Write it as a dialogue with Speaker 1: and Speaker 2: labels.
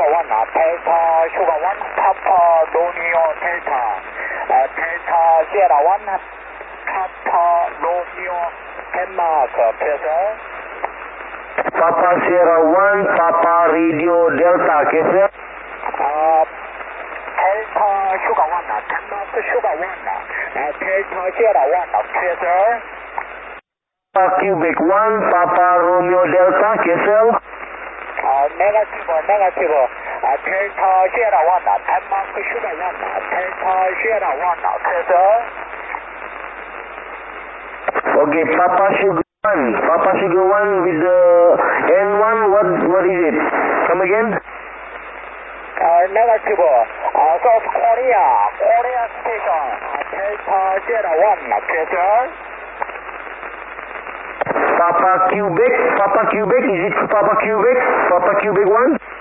Speaker 1: Sugar 1, Delta Sugar 1, Papa Romeo Delta, Delta Sierra 1, Papa Romeo Denmark, Kessel.
Speaker 2: Papa Sierra 1, Papa Radio Delta, Kessel.
Speaker 1: Delta Sugar 1, Denmark Sugar 1, Delta Sierra 1, Kessel.
Speaker 2: Papa Quebec 1, Papa Romeo Delta, Kessel.
Speaker 1: Negative, Delta Sierra 1, Denmark Sugar 1, Delta Sierra 1, Kessel.
Speaker 2: Okay, Papa Sugar 1 with the N1, what is it? Come again?
Speaker 1: Negative, South Korea station, Delta Sierra 1, Kessel.
Speaker 2: Papa Quebec, is it Papa Quebec 1?